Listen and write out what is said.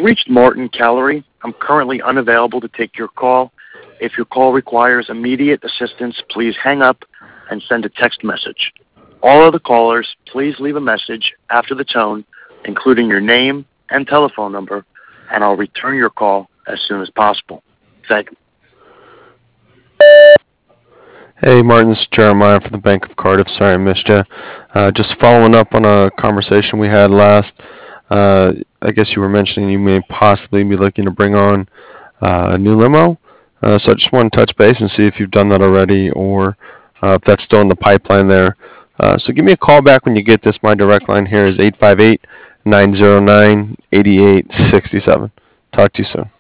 reached Martin Callery. I'm currently unavailable to take your call. If your call requires immediate assistance, please hang up and send a text message. All other callers, please leave a message after the tone, including your name and telephone number, and I'll return your call as soon as possible. Thank you. Hey, Martin, this is Jeremiah from the Bank of Cardiff. Sorry I missed you. Just following up on a conversation we had last. I guess you were mentioning you may possibly be looking to bring on a new limo. So I just want to touch base and see if you've done that already or if that's still in the pipeline there. So give me a call back when you get this. My direct line here is 858-909-8867. Talk to you soon.